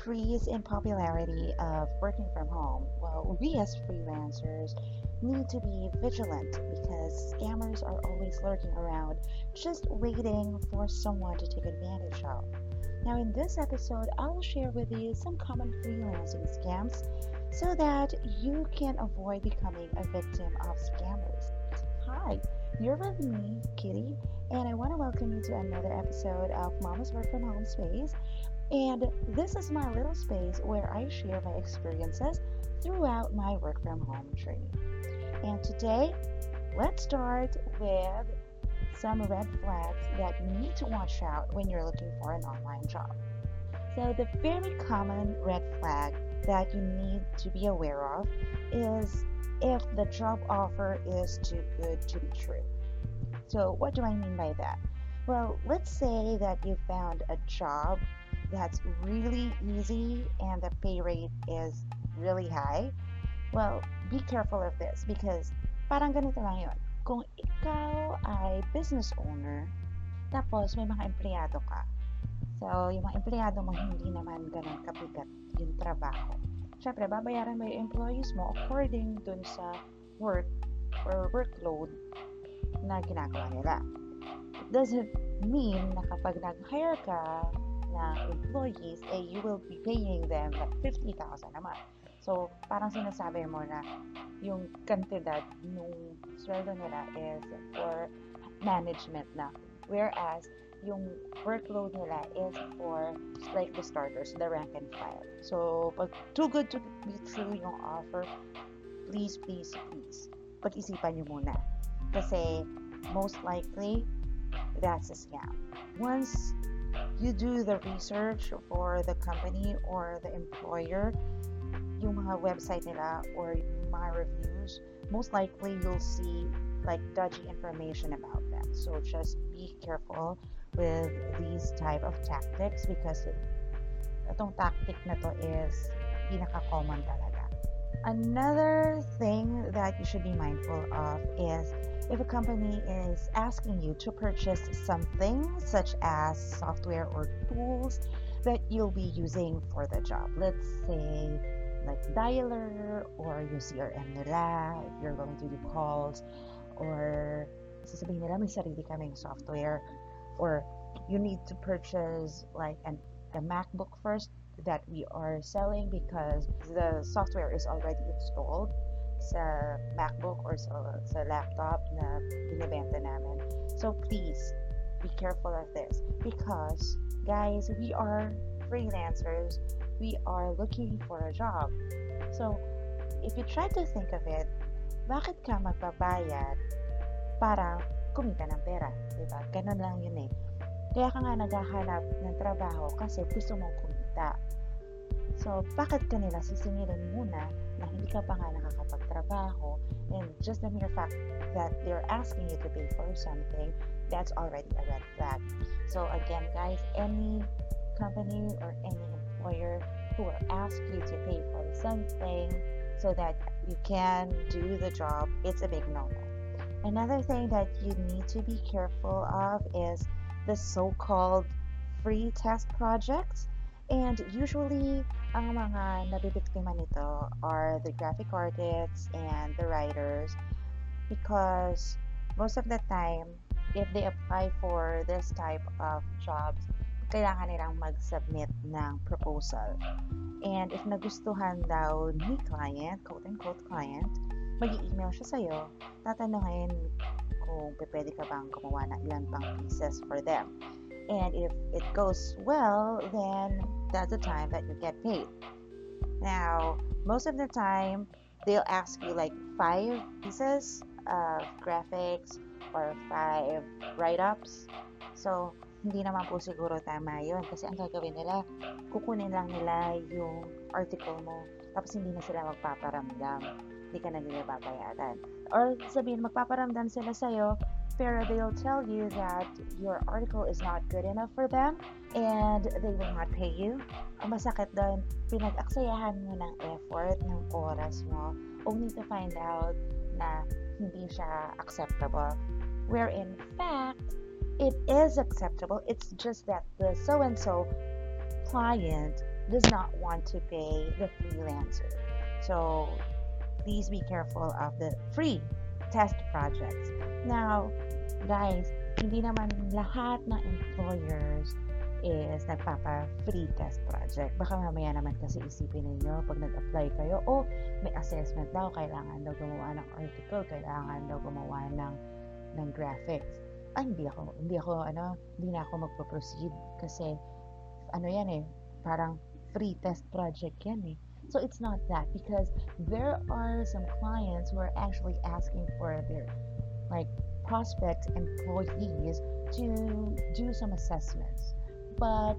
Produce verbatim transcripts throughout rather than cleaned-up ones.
increase in popularity of working from home, well, we as freelancers need to be vigilant because scammers are always lurking around, just waiting for someone to take advantage of. Now, in this episode, I'll share with you some common freelancing scams so that you can avoid becoming a victim of scammers. Hi, you're with me, Kitty, and I want to welcome you to another episode of Mama's Work from Home Space. And this is my little space where I share my experiences throughout my work from home journey. And today, let's start with some red flags that you need to watch out when you're looking for an online job. So, the very common red flag that you need to be aware of is if the job offer is too good to be true. So, what do I mean by that? Well, let's say that you found a job that's really easy and the pay rate is really high. Well, be careful of this because parang ganito lang yun. Kung ikaw ay business owner, tapos may mga empleyado ka. So, yung mga empleyado mo hindi naman ganun kabigat yung trabaho. Siyempre, babayaran mo yung employees mo according dun sa work or workload na ginagawa nila. It doesn't mean na kapag nag-hire ka na employees, eh, you will be paying them like fifty thousand a month. So, parang sinasabi mo na yung kantidad nung sweldo nila is for management na. Whereas, yung workload nila is for like the starters, the rank and file. So, pag too good to be true yung offer, please, please, please, pag-isipan nyo muna. Kasi, most likely, that's a scam. Once you do the research for the company or the employer, yung mga website nila or yung mga reviews, most likely you'll see like dodgy information about them. So just be careful with these type of tactics because itong tactic na to is pinaka-common talaga. Another thing that you should be mindful of is if a company is asking you to purchase something such as software or tools that you'll be using for the job. Let's say like dialer or yung C R M nila, if you're going to do calls, or sasabihin nila may sarili kaming software, or you need to purchase like an, a MacBook first that we are selling because the software is already installed sa MacBook or sa, sa laptop na binibenta namin. So please, be careful of this because, guys, we are freelancers. We are looking for a job. So, if you try to think of it, bakit ka magbabayad para kumita ng pera? Diba? Ganun lang yun eh. Kaya ka nga naghahanap ng trabaho kasi gusto mong kumita. So, bakit ka nila sisingilin muna na hindi ka pa nga nakakapagtrabaho, and just the mere fact that they're asking you to pay for something, that's already a red flag. So again, guys, any company or any employer who will ask you to pay for something so that you can do the job, it's a big no-no. Another thing that you need to be careful of is the so-called free test projects. And usually, ang mga nabibiktima nito are the graphic artists and the writers because most of the time, if they apply for this type of jobs, kailangan nilang mag-submit ng proposal. And if nagustuhan daw ni client, quote-unquote client, mag-i-email siya sa'yo, tatanungin kung pwede ka bang gumawa ng ilan pang pieces for them. And if it goes well, then that's the time that you get paid. Now, most of the time, they'll ask you like five pieces of graphics or five write-ups. So, hindi naman po siguro tama yun kasi ang gagawin nila, kukunin lang nila yung article mo tapos hindi na sila magpaparamdam. Hindi ka na nila babayaran. Or sabihin, magpaparamdam sila sa'yo, pero they'll tell you that your article is not good enough for them and they will not pay you. Ang masakit doon, pinag-aksayahan mo ng effort, ng oras mo, only to find out na hindi siya acceptable. Where in fact, it is acceptable. It's just that the so-and-so client does not want to pay the freelancer. So please be careful of the free test projects. Now, guys, hindi naman lahat ng employers is nagpapa-free test project. Baka mamaya naman kasi isipin ninyo pag nag-apply kayo, oh, may assessment daw, kailangan daw gumawa ng article, kailangan daw gumawa ng ng graphics. Ah, hindi ako, hindi ako, ano, hindi na ako magpo-proceed kasi, ano yan eh, parang free test project yan eh. So it's not that, because there are some clients who are actually asking for their, like, prospect employees to do some assessments. But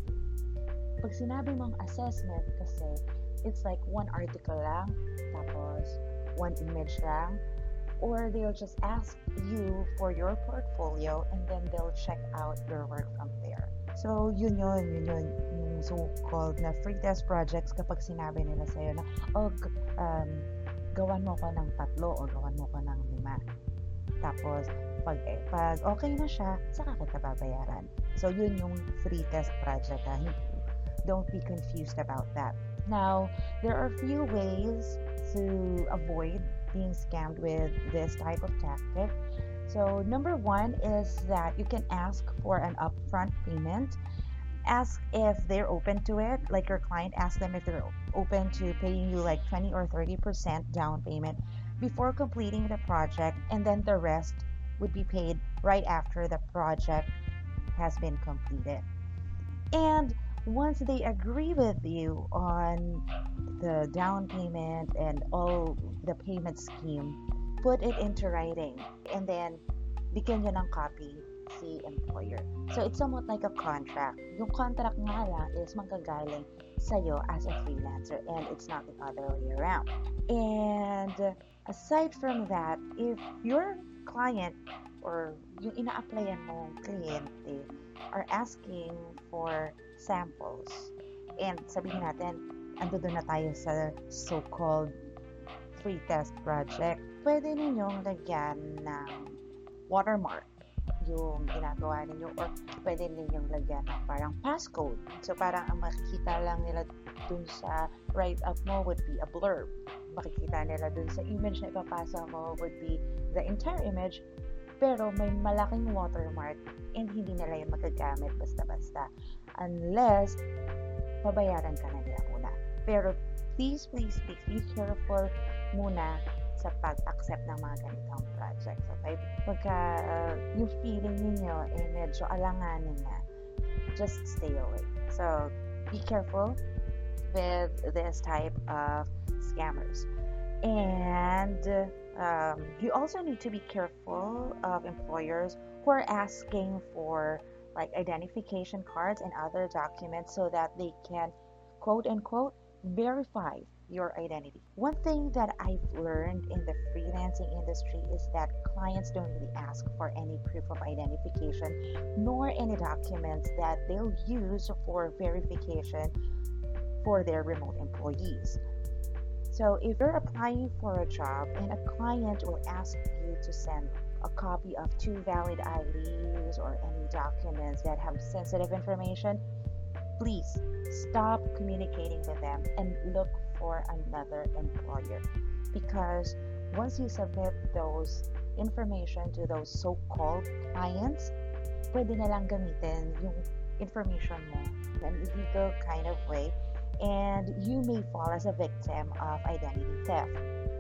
pag sinabi mong assessment kasi, it's like one article lang, tapos one image lang, or they'll just ask you for your portfolio and then they'll check out your work from there. So, yun yun, yun yun, yung so-called na free test projects kapag sinabi nila sa'yo na, oh, um, gawan mo ko ng tatlo o gawan mo ko ng lima. Tapos, pag, eh, pag okay na siya, saka kita babayaran. So, yun yung free test project. Ha? Don't be confused about that. Now, there are few ways to avoid being scammed with this type of tactic. So, number one is that you can ask for an upfront payment. Ask if they're open to it. Like your client, ask them if they're open to paying you like twenty or thirty percent down payment before completing the project, and then the rest would be paid right after the project has been completed. And once they agree with you on the down payment and all the payment scheme, put it into writing and then bigyan nyo ng copy si employer. So it's somewhat like a contract. Yung contract nga lang is manggagaling sa'yo as a freelancer, and it's not the other way around. And aside from that, if your client or yung ina-applyan mong kliyente are asking for samples, and sabihin natin, ando doon na tayo sa so-called free test project, pwede ninyong lagyan ng watermark yung ginagawa ninyo, or pwede ninyong lagyan ng parang passcode. So parang ang makikita lang nila dun sa write-up mo would be a blurb. Makikita nila dun sa image na ipapasa mo would be the entire image, pero may malaking watermark and hindi nila yung magagamit basta-basta unless pabayaran ka na nila muna. Pero please, please, please be careful muna sa pag-accept ng mga ganitong projects, okay? Pagka uh, yung feeling ninyo eh medyo alanganin na, just stay away. So, be careful with this type of scammers. And um, you also need to be careful of employers who are asking for like identification cards and other documents so that they can, quote unquote, verify your identity. One thing that I've learned in the freelancing industry is that clients don't really ask for any proof of identification nor any documents that they'll use for verification for their remote employees. So if you're applying for a job and a client will ask you to send a copy of two valid I Ds or any documents that have sensitive information, please stop communicating with them and look for another employer, because once you submit those information to those so-called clients, pwede na lang gamitin yung information mo in an illegal kind of way, and you may fall as a victim of identity theft.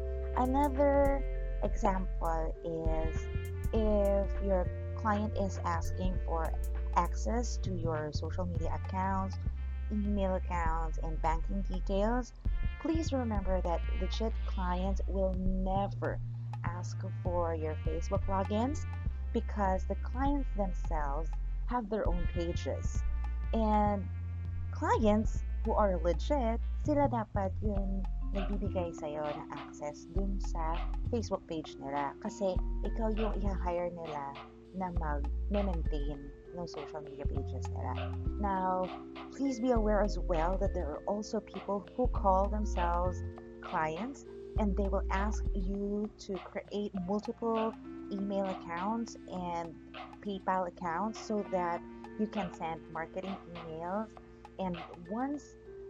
Another example is if your client is asking for access to your social media accounts, email accounts, and banking details, please remember that legit clients will never ask for your Facebook logins, because the clients themselves have their own pages. And clients who are legit, sila dapat yung nagbibigay sa'yo ng access dun sa Facebook page nila. Kasi ikaw yung i-hire nila na mag-maintain ng social media pages nila. Now, please be aware as well that there are also people who call themselves clients, and they will ask you to create multiple email accounts and PayPal accounts so that you can send marketing emails. And once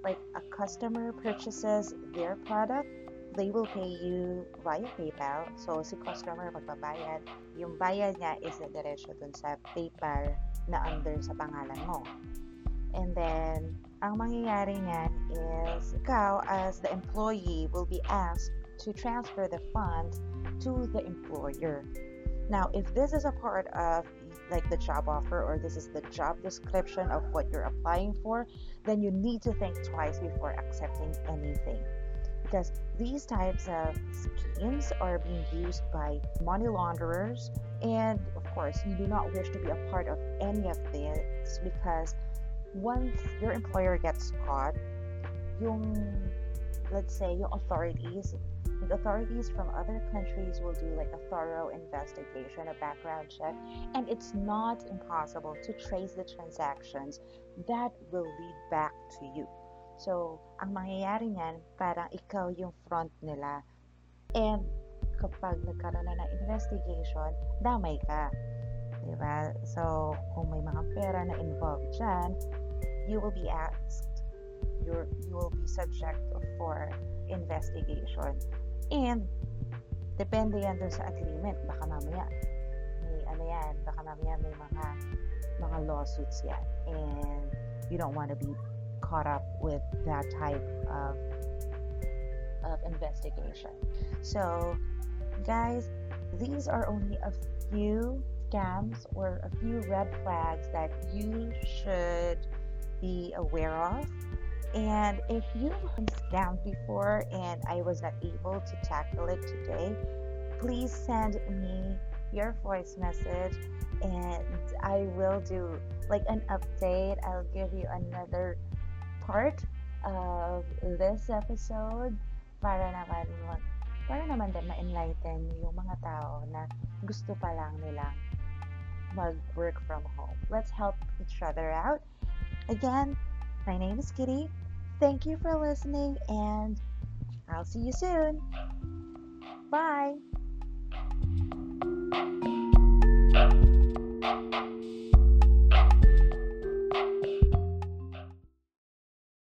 like a customer purchases their product, they will pay you via PayPal. So si customer magbabayad, yung bayad niya is na diretso dun sa PayPal na under sa pangalan mo. And then, ang mangyayari niyan is ikaw as the employee will be asked to transfer the funds to the employer. Now, if this is a part of like the job offer or this is the job description of what you're applying for, then you need to think twice before accepting anything. Because these types of schemes are being used by money launderers, and of course, you do not wish to be a part of any of this because once your employer gets caught, yung let's say yung authorities the authorities from other countries will do like a thorough investigation, a background check, and it's not impossible to trace the transactions that will lead back to you. So, ang mangyayari niyan, parang ikaw yung front nila. And kapag nagkaroon na ng investigation, damay ka. Diba? So, kung may mga pera na involved dyan, you will be asked, you're, you will be subject for investigation. And, depende yan dun sa agreement. Baka mamaya, may ano yan, baka mamaya may mga, mga lawsuits yan. And, you don't want to be caught up with that type of, of investigation. So, guys, these are only a few scams or a few red flags that you should be aware of. And if you've been scammed before and I was not able to tackle it today, please send me your voice message and I will do like an update. I'll give you another part of this episode para naman para naman din ma-enlighten yung mga tao na gusto pa lang nilang mag-work from home. Let's help each other out. Again, my name is Kitty. Thank you for listening, and I'll see you soon. Bye.